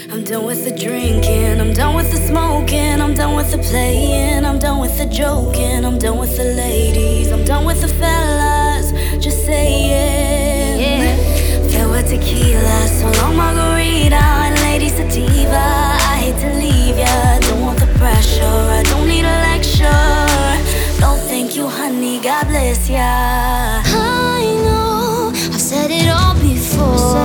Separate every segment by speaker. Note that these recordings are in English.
Speaker 1: I'm done with the drinking, I'm done with the smoking, I'm done with the playing, I'm done with the joking, I'm done with the ladies, I'm done with the fellas, just saying. Yeah. Farewell tequila, so long margarita, and lady sativa. I hate to leave ya, don't want the pressure, I don't need a lecture. No thank you honey, God bless ya. I know, I've said it all before,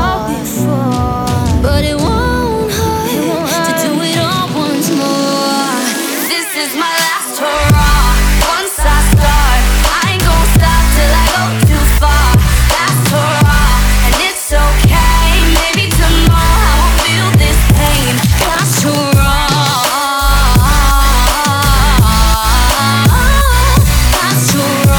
Speaker 1: but it won't hurt to do it all once more. This is my last hurrah. Once I start, I ain't gon' stop till I go too far. Last hurrah, and it's okay. Maybe tomorrow I won't feel this pain. Last hurrah, last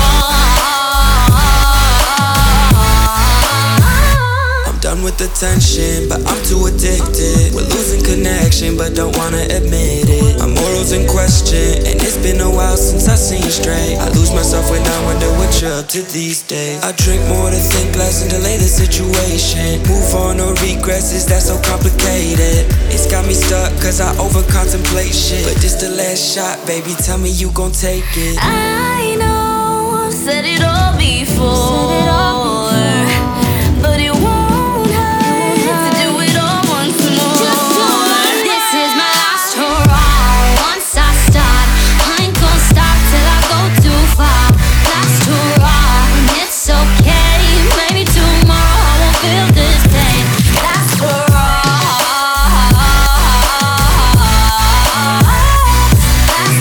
Speaker 1: hurrah.
Speaker 2: I'm done with the tension, but I'm too addicted. We're losing connection, but don't wanna admit it. My morals in question, and it's been a while since I seen straight. I lose myself when I wonder what you're up to these days. I drink more to think less and delay the situation. Move on, no regrets, is that so complicated? It's got me stuck cause I over-contemplate shit. But this the last shot, baby, tell me you gon' take it.
Speaker 1: I know, I've said it all before, but it won't hurt to do it all once more. This is my last hurrah. Once I start, I ain't gon' stop till I go too far. Last hurrah, and it's okay. Maybe tomorrow I won't feel this pain. Last hurrah, last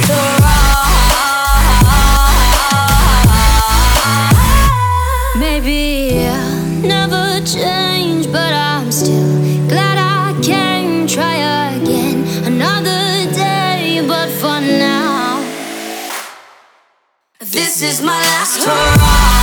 Speaker 1: hurrah. Maybe I'll never change, but I'm still glad I came. Try again another day, but for now, this is my last hurrah.